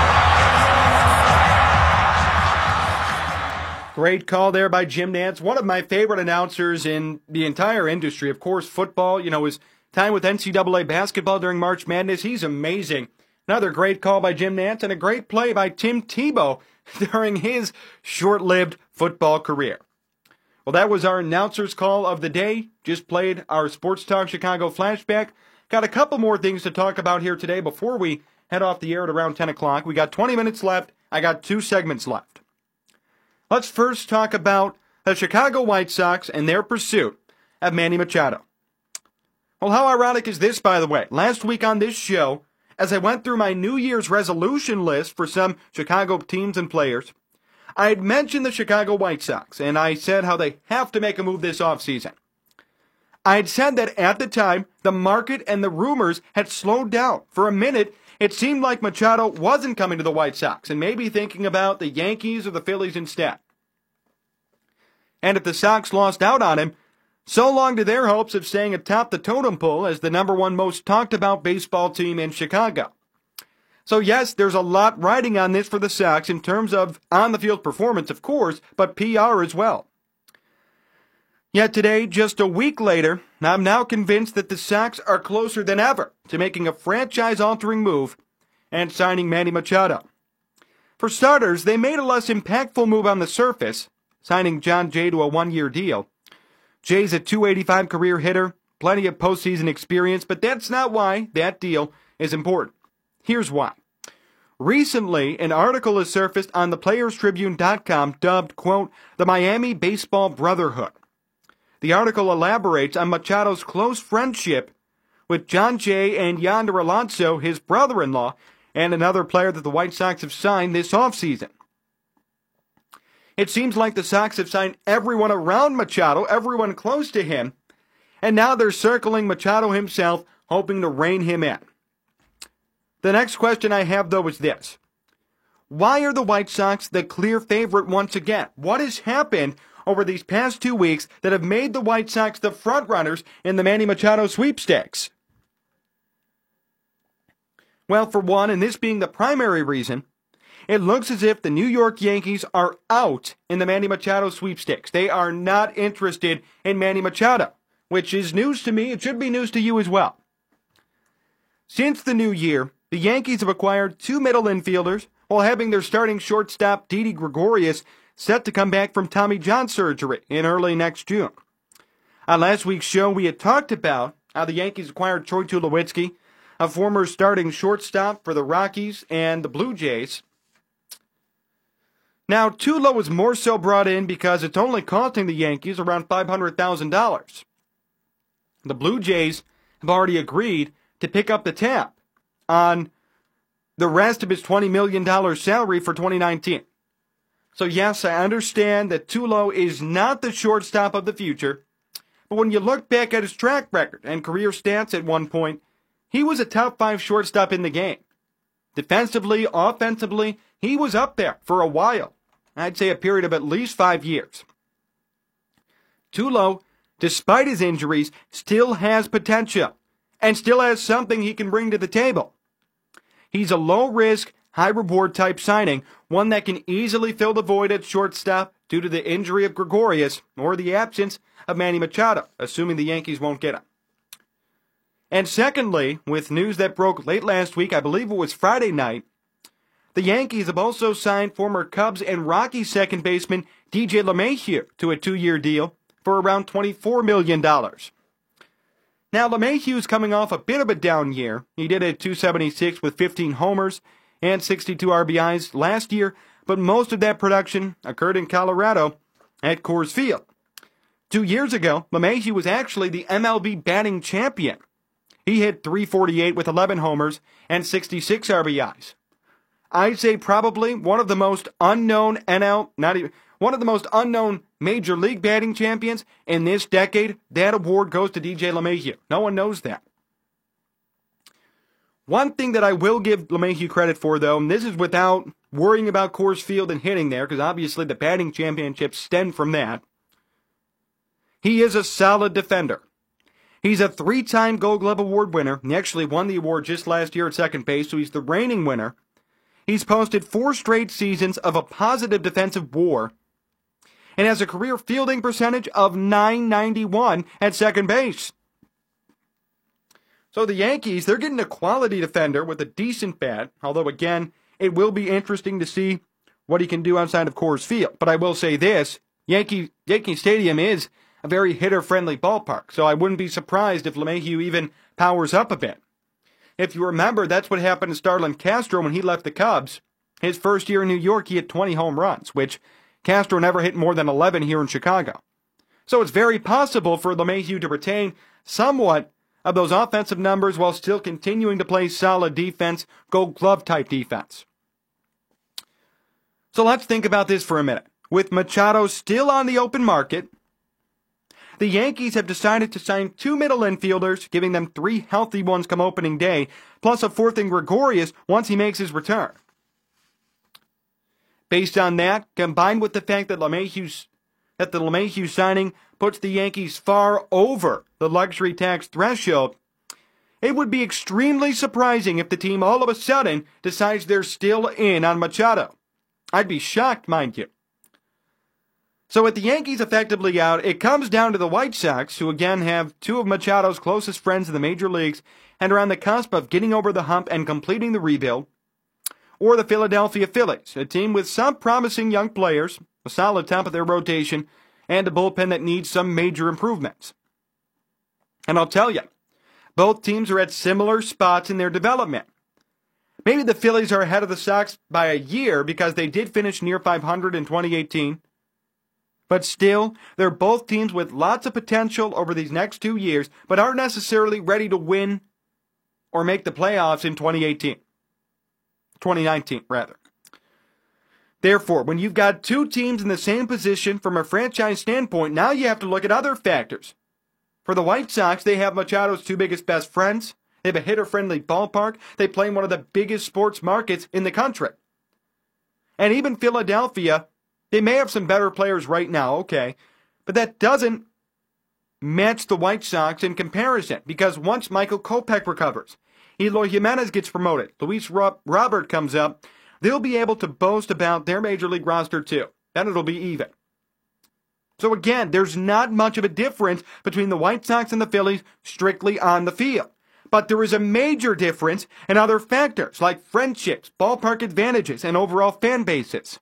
Great call there by Jim Nantz, one of my favorite announcers in the entire industry. Of course, football, his time with NCAA basketball during March Madness, he's amazing. Another great call by Jim Nantz and a great play by Tim Tebow during his short-lived football career. Well, that was our announcer's call of the day. Just played our Sports Talk Chicago flashback. Got a couple more things to talk about here today before we head off the air at around 10 o'clock. We got 20 minutes left. I got 2 segments left. Let's first talk about the Chicago White Sox and their pursuit of Manny Machado. Well, how ironic is this, by the way? Last week on this show, as I went through my New Year's resolution list for some Chicago teams and players, I had mentioned the Chicago White Sox, and I said how they have to make a move this offseason. I had said that at the time, the market and the rumors had slowed down. For a minute, it seemed like Machado wasn't coming to the White Sox, and maybe thinking about the Yankees or the Phillies instead. And if the Sox lost out on him, so long to their hopes of staying atop the totem pole as the #1 most talked about baseball team in Chicago. So yes, there's a lot riding on this for the Sox in terms of on-the-field performance, of course, but PR as well. Yet today, just a week later, I'm now convinced that the Sox are closer than ever to making a franchise-altering move, and signing Manny Machado. For starters, they made a less impactful move on the surface, signing Jon Jay to a one-year deal. Jay's a .285 career hitter, plenty of postseason experience, but that's not why that deal is important. Here's why. Recently, an article has surfaced on thePlayersTribune.com dubbed, quote, the Miami Baseball Brotherhood. The article elaborates on Machado's close friendship with Jon Jay and Yonder Alonso, his brother-in-law, and another player that the White Sox have signed this offseason. It seems like the Sox have signed everyone around Machado, everyone close to him, and now they're circling Machado himself, hoping to rein him in. The next question I have, though, is this. Why are the White Sox the clear favorite once again? What has happened over these past 2 weeks that have made the White Sox the frontrunners in the Manny Machado sweepstakes? Well, for one, and this being the primary reason, it looks as if the New York Yankees are out in the Manny Machado sweepstakes. They are not interested in Manny Machado, which is news to me. It should be news to you as well. Since the new year, the Yankees have acquired 2 middle infielders while having their starting shortstop, Didi Gregorius, set to come back from Tommy John surgery in early next June. On last week's show, we had talked about how the Yankees acquired Troy Tulowitzki, a former starting shortstop for the Rockies and the Blue Jays. Now, Tulo was more so brought in because it's only costing the Yankees around $500,000. The Blue Jays have already agreed to pick up the tab on the rest of his $20 million salary for 2019. So yes, I understand that Tulo is not the shortstop of the future, but when you look back at his track record and career stats at one point, he was a top 5 shortstop in the game. Defensively, offensively, he was up there for a while. I'd say a period of at least 5 years. Tulo, despite his injuries, still has potential and still has something he can bring to the table. He's a low-risk, high-reward type signing, one that can easily fill the void at shortstop due to the injury of Gregorius or the absence of Manny Machado, assuming the Yankees won't get him. And secondly, with news that broke late last week, I believe it was Friday night, the Yankees have also signed former Cubs and Rockies second baseman DJ LeMahieu to a 2-year deal for around $24 million. Now, LeMahieu's coming off a bit of a down year. He did a .276 with 15 homers and 62 RBIs last year, but most of that production occurred in Colorado at Coors Field. 2 years ago, LeMahieu was actually the MLB batting champion. He hit .348 with 11 homers and 66 RBIs. I'd say probably one of the most unknown Major League batting champions in this decade. That award goes to DJ LeMahieu. No one knows that. One thing that I will give LeMahieu credit for, though, and this is without worrying about Coors Field and hitting there, because obviously the batting championships stem from that, he is a solid defender. He's a 3-time Gold Glove Award winner. He actually won the award just last year at second base, so he's the reigning winner. He's posted 4 straight seasons of a positive defensive WAR and has a career fielding percentage of .991 at second base. So the Yankees, they're getting a quality defender with a decent bat, although again, it will be interesting to see what he can do outside of Coors Field. But I will say this, Yankee Stadium is a very hitter-friendly ballpark, so I wouldn't be surprised if LeMahieu even powers up a bit. If you remember, that's what happened to Starlin Castro when he left the Cubs. His first year in New York, he hit 20 home runs, which Castro never hit more than 11 here in Chicago. So it's very possible for LeMahieu to retain somewhat of those offensive numbers while still continuing to play solid defense, Gold Glove type defense. So let's think about this for a minute. With Machado still on the open market, the Yankees have decided to sign 2 middle infielders, giving them 3 healthy ones come opening day, plus a 4th in Gregorius once he makes his return. Based on that, combined with the fact that the LeMahieu signing puts the Yankees far over the luxury tax threshold, it would be extremely surprising if the team all of a sudden decides they're still in on Machado. I'd be shocked, mind you. So with the Yankees effectively out, it comes down to the White Sox, who again have 2 of Machado's closest friends in the major leagues and are on the cusp of getting over the hump and completing the rebuild. or the Philadelphia Phillies, a team with some promising young players, a solid top of their rotation, and a bullpen that needs some major improvements. And I'll tell you, both teams are at similar spots in their development. Maybe the Phillies are ahead of the Sox by a year because they did finish near 500 in 2018. But still, they're both teams with lots of potential over these next 2 years, but aren't necessarily ready to win or make the playoffs in 2019, rather. Therefore, when you've got two teams in the same position from a franchise standpoint, now you have to look at other factors. For the White Sox, they have Machado's two biggest best friends. They have a hitter-friendly ballpark. They play in one of the biggest sports markets in the country. And even Philadelphia, they may have some better players right now, okay, but that doesn't match the White Sox in comparison, because once Michael Kopech recovers, Eloy Jimenez gets promoted, Luis Robert comes up, they'll be able to boast about their major league roster too. Then it'll be even. So again, there's not much of a difference between the White Sox and the Phillies strictly on the field. But there is a major difference in other factors like friendships, ballpark advantages, and overall fan bases.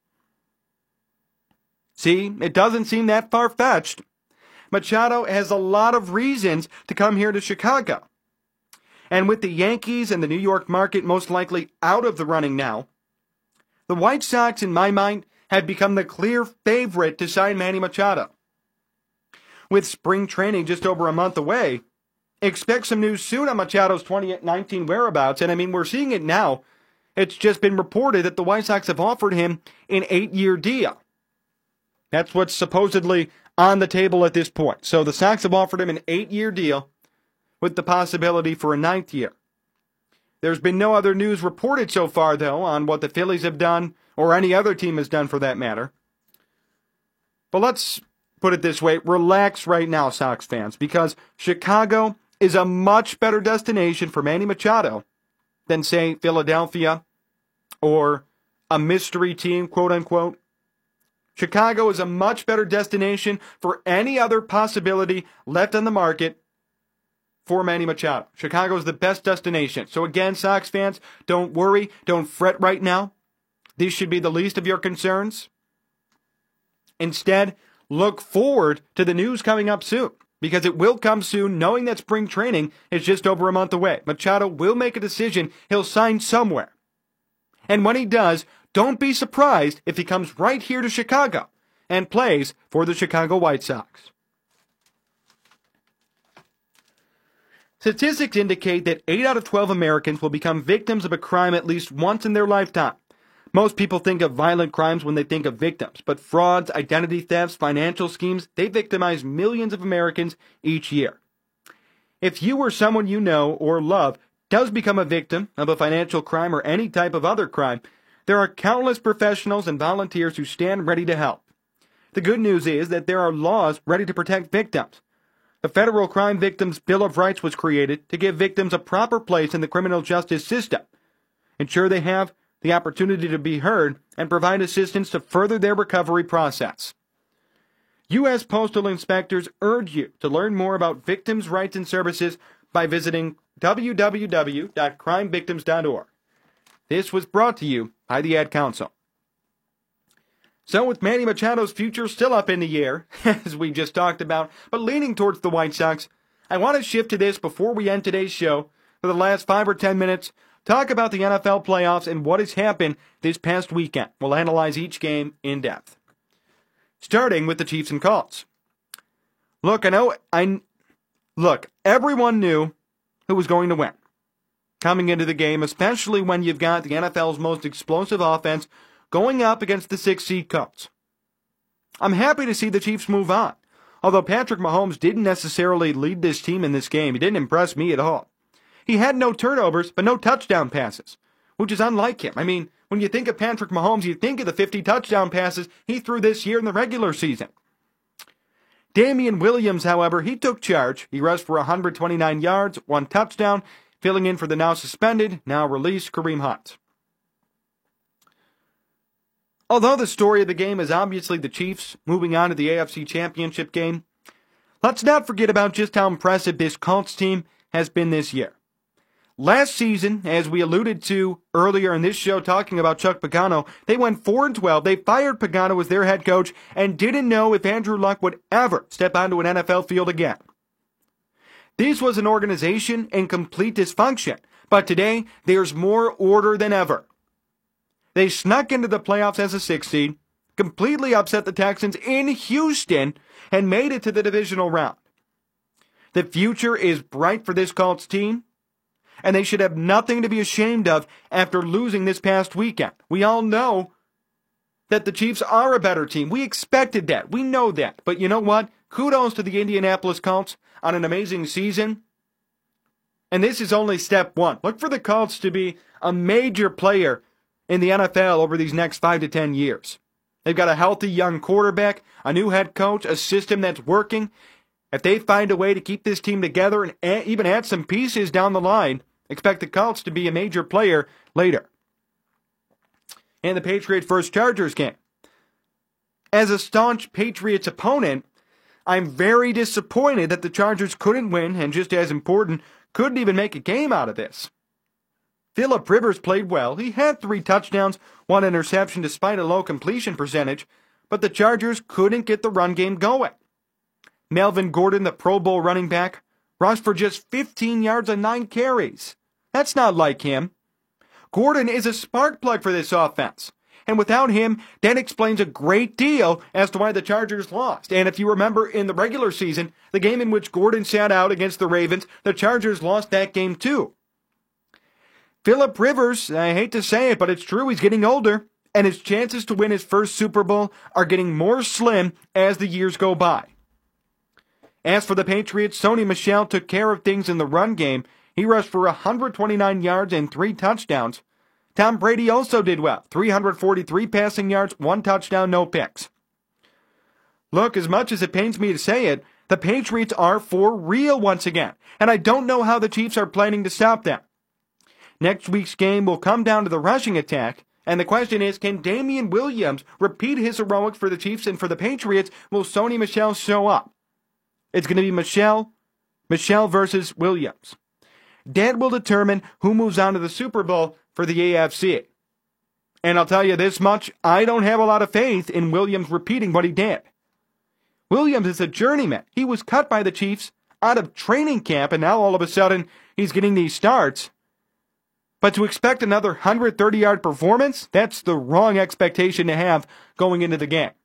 See, it doesn't seem that far-fetched. Machado has a lot of reasons to come here to Chicago. And with the Yankees and the New York market most likely out of the running now, the White Sox, in my mind, have become the clear favorite to sign Manny Machado. With spring training just over a month away, expect some news soon on Machado's 2019 whereabouts, and I mean, we're seeing it now. It's just been reported that the White Sox have offered him an 8-year deal. That's what's supposedly on the table at this point. So the Sox have offered him an 8-year deal with the possibility for a 9th year. There's been no other news reported so far, though, on what the Phillies have done, or any other team has done for that matter. But let's put it this way, relax right now, Sox fans, because Chicago is a much better destination for Manny Machado than, say, Philadelphia or a mystery team, quote-unquote. Chicago is a much better destination for any other possibility left on the market for Manny Machado. Chicago is the best destination. So again, Sox fans, don't worry, don't fret right now. This should be the least of your concerns. Instead, look forward to the news coming up soon, because it will come soon, knowing that spring training is just over a month away. Machado will make a decision. He'll sign somewhere. And when he does, don't be surprised if he comes right here to Chicago and plays for the Chicago White Sox. Statistics indicate that 8 out of 12 Americans will become victims of a crime at least once in their lifetime. Most people think of violent crimes when they think of victims, but frauds, identity thefts, financial schemes, they victimize millions of Americans each year. If you or someone you know or love does become a victim of a financial crime or any type of other crime, there are countless professionals and volunteers who stand ready to help. The good news is that there are laws ready to protect victims. The Federal Crime Victims Bill of Rights was created to give victims a proper place in the criminal justice system, ensure they have the opportunity to be heard, and provide assistance to further their recovery process. U.S. Postal Inspectors urge you to learn more about victims' rights and services by visiting www.crimevictims.org. This was brought to you by the Ad Council. So with Manny Machado's future still up in the air, as we just talked about, but leaning towards the White Sox, I want to shift to this before we end today's show for the last 5 or 10 minutes, talk about the NFL playoffs and what has happened this past weekend. We'll analyze each game in depth. Starting with the Chiefs and Colts. Look, everyone knew who was going to win coming into the game, especially when you've got the NFL's most explosive offense going up against the 6-seed Colts. I'm happy to see the Chiefs move on, although Patrick Mahomes didn't necessarily lead this team in this game. He didn't impress me at all. He had no turnovers, but no touchdown passes, which is unlike him. I mean, when you think of Patrick Mahomes, you think of the 50 touchdown passes he threw this year in the regular season. Damian Williams, however, he took charge. He rushed for 129 yards, 1 touchdown, filling in for the now suspended, now released Kareem Hunt. Although the story of the game is obviously the Chiefs moving on to the AFC Championship game, let's not forget about just how impressive this Colts team has been this year. Last season, as we alluded to earlier in this show talking about Chuck Pagano, they went 4-12. They fired Pagano as their head coach and didn't know if Andrew Luck would ever step onto an NFL field again. This was an organization in complete dysfunction, but today there's more order than ever. They snuck into the playoffs as a 6th seed, completely upset the Texans in Houston, and made it to the divisional round. The future is bright for this Colts team, and they should have nothing to be ashamed of after losing this past weekend. We all know that the Chiefs are a better team. We expected that. We know that. But you know what? Kudos to the Indianapolis Colts on an amazing season. And this is only step one. Look for the Colts to be a major player in the NFL over these next 5 to 10 years. They've got a healthy young quarterback, a new head coach, a system that's working. If they find a way to keep this team together and even add some pieces down the line, expect the Colts to be a major player later. And the Patriots vs. Chargers game. As a staunch Patriots opponent, I'm very disappointed that the Chargers couldn't win, and just as important, couldn't even make a game out of this. Phillip Rivers played well. He had 3 touchdowns, 1 interception despite a low completion percentage, but the Chargers couldn't get the run game going. Melvin Gordon, the Pro Bowl running back, rushed for just 15 yards on 9 carries. That's not like him. Gordon is a spark plug for this offense. And without him, that explains a great deal as to why the Chargers lost. And if you remember in the regular season, the game in which Gordon sat out against the Ravens, the Chargers lost that game too. Phillip Rivers, I hate to say it, but it's true, he's getting older, and his chances to win his first Super Bowl are getting more slim as the years go by. As for the Patriots, Sony Michel took care of things in the run game. He rushed for 129 yards and 3 touchdowns. Tom Brady also did well, 343 passing yards, 1 touchdown, no picks. Look, as much as it pains me to say it, the Patriots are for real once again, and I don't know how the Chiefs are planning to stop them. Next week's game will come down to the rushing attack, and the question is, can Damian Williams repeat his heroics for the Chiefs, and for the Patriots, will Sony Michel show up? It's going to be Michel versus Williams. That will determine who moves on to the Super Bowl for the AFC. And I'll tell you this much, I don't have a lot of faith in Williams repeating what he did. Williams is a journeyman. He was cut by the Chiefs out of training camp, and now all of a sudden he's getting these starts. But to expect another 130-yard performance, that's the wrong expectation to have going into the game.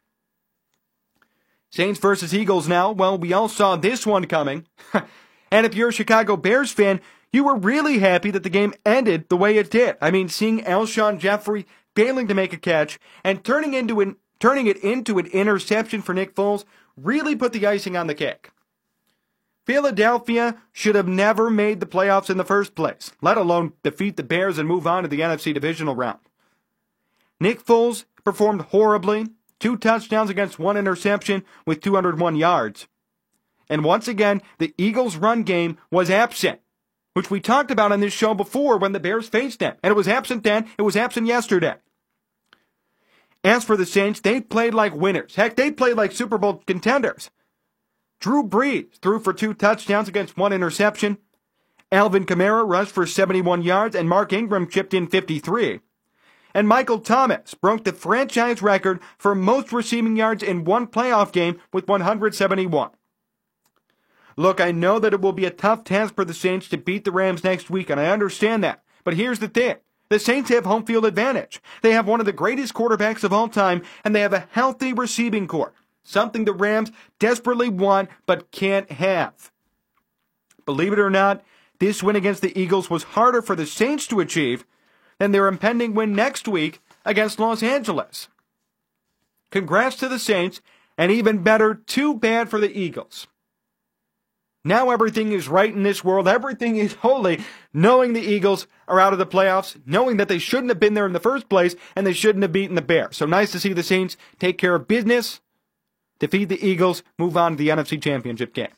Saints versus Eagles now. Well, we all saw this one coming. And if you're a Chicago Bears fan, you were really happy that the game ended the way it did. I mean, seeing Alshon Jeffrey failing to make a catch and turning it into an interception for Nick Foles really put the icing on the cake. Philadelphia should have never made the playoffs in the first place, let alone defeat the Bears and move on to the NFC divisional round. Nick Foles performed horribly, 2 touchdowns against 1 interception with 201 yards. And once again, the Eagles' run game was absent, which we talked about on this show before when the Bears faced them. And it was absent then, it was absent yesterday. As for the Saints, they played like winners. Heck, they played like Super Bowl contenders. Drew Brees threw for 2 touchdowns against 1 interception. Alvin Kamara rushed for 71 yards, and Mark Ingram chipped in 53. And Michael Thomas broke the franchise record for most receiving yards in one playoff game with 171. Look, I know that it will be a tough task for the Saints to beat the Rams next week, and I understand that. But here's the thing. The Saints have home field advantage. They have one of the greatest quarterbacks of all time, and they have a healthy receiving corps. Something the Rams desperately want but can't have. Believe it or not, this win against the Eagles was harder for the Saints to achieve than their impending win next week against Los Angeles. Congrats to the Saints, and even better, too bad for the Eagles. Now everything is right in this world. Everything is holy, knowing the Eagles are out of the playoffs, knowing that they shouldn't have been there in the first place, and they shouldn't have beaten the Bears. So nice to see the Saints take care of business, defeat the Eagles, move on to the NFC Championship game.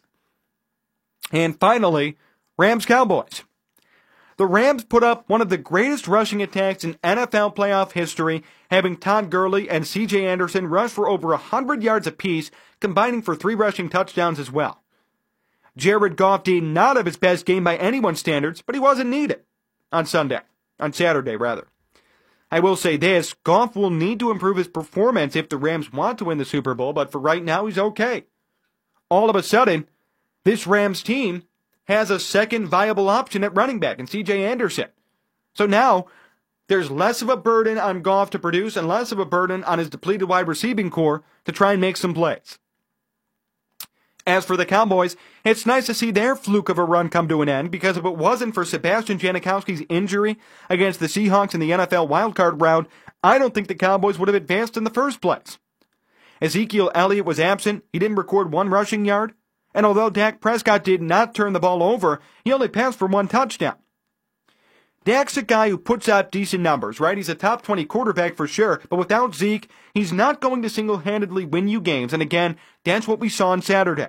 And finally, Rams-Cowboys. The Rams put up one of the greatest rushing attacks in NFL playoff history, having Todd Gurley and C.J. Anderson rush for over 100 yards apiece, combining for 3 rushing touchdowns as well. Jared Goff did not have his best game by anyone's standards, but he wasn't needed on Saturday. I will say this, Goff will need to improve his performance if the Rams want to win the Super Bowl, but for right now, he's okay. All of a sudden, this Rams team has a second viable option at running back in C.J. Anderson. So now, there's less of a burden on Goff to produce and less of a burden on his depleted wide receiving core to try and make some plays. As for the Cowboys, it's nice to see their fluke of a run come to an end, because if it wasn't for Sebastian Janikowski's injury against the Seahawks in the NFL wildcard round, I don't think the Cowboys would have advanced in the first place. Ezekiel Elliott was absent, he didn't record 1 rushing yard, and although Dak Prescott did not turn the ball over, he only passed for 1 touchdown. Dak's a guy who puts out decent numbers, right? He's a top 20 quarterback for sure, but without Zeke, he's not going to single-handedly win you games, and again, that's what we saw on Saturday.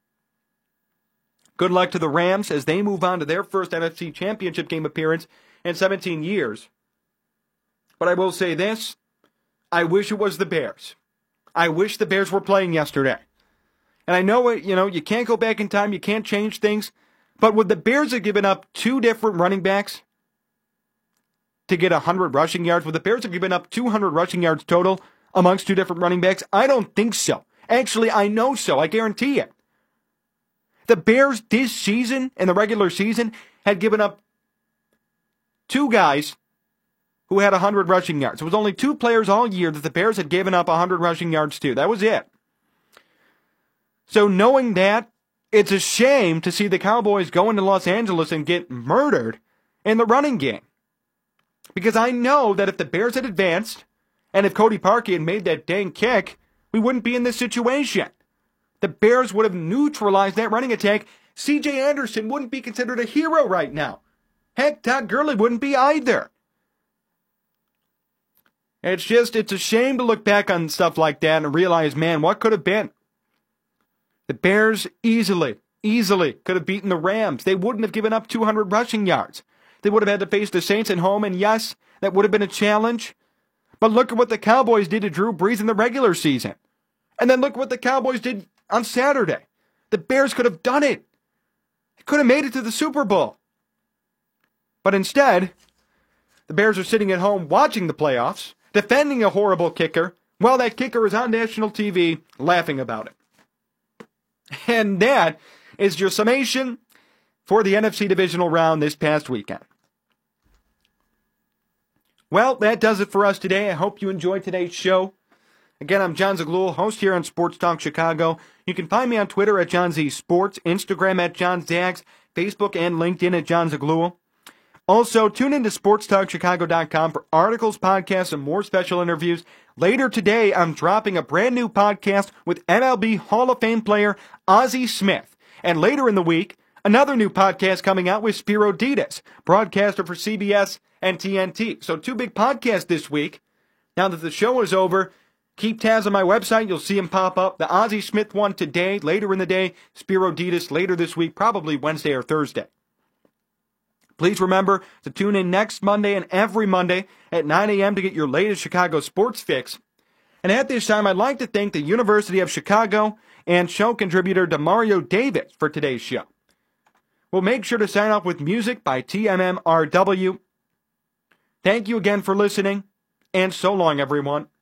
Good luck to the Rams as they move on to their first NFC Championship game appearance in 17 years. But I will say this, I wish it was the Bears. I wish the Bears were playing yesterday. And I know, you can't go back in time, you can't change things, but would the Bears have given up 2 different running backs to get 100 rushing yards? Would the Bears have given up 200 rushing yards total amongst 2 different running backs? I don't think so. Actually, I know so. I guarantee it. The Bears this season, in the regular season, had given up 2 guys who had 100 rushing yards. It was only 2 players all year that the Bears had given up 100 rushing yards to. That was it. So knowing that, it's a shame to see the Cowboys go into Los Angeles and get murdered in the running game. Because I know that if the Bears had advanced, and if Cody Parkey had made that dang kick, we wouldn't be in this situation. The Bears would have neutralized that running attack. C.J. Anderson wouldn't be considered a hero right now. Heck, Todd Gurley wouldn't be either. It's a shame to look back on stuff like that and realize, man, what could have been? The Bears easily could have beaten the Rams. They wouldn't have given up 200 rushing yards. They would have had to face the Saints at home, and yes, that would have been a challenge. But look at what the Cowboys did to Drew Brees in the regular season. And then look what the Cowboys did on Saturday. The Bears could have done it. They could have made it to the Super Bowl. But instead, the Bears are sitting at home watching the playoffs, defending a horrible kicker, while that kicker is on national TV laughing about it. And that is your summation for the NFC Divisional Round this past weekend. Well, that does it for us today. I hope you enjoyed today's show. Again, I'm John Zaghloul, host here on Sports Talk Chicago. You can find me on Twitter at John Z Sports, Instagram at John Zags, Facebook and LinkedIn at John Zaghloul. Also, tune in to SportsTalkChicago.com for articles, podcasts, and more special interviews. Later today, I'm dropping a brand new podcast with MLB Hall of Fame player Ozzie Smith. And later in the week, another new podcast coming out with Spiro Dedes, broadcaster for CBS and TNT. So 2 big podcasts this week. Now that the show is over, keep tabs on my website. You'll see them pop up. The Ozzie Smith one today, later in the day. Spiro Dedes later this week, probably Wednesday or Thursday. Please remember to tune in next Monday and every Monday at 9 a.m. to get your latest Chicago sports fix. And at this time, I'd like to thank the University of Chicago and show contributor Demario Davis for today's show. We'll make sure to sign off with music by TMMRW. Thank you again for listening, and so long, everyone.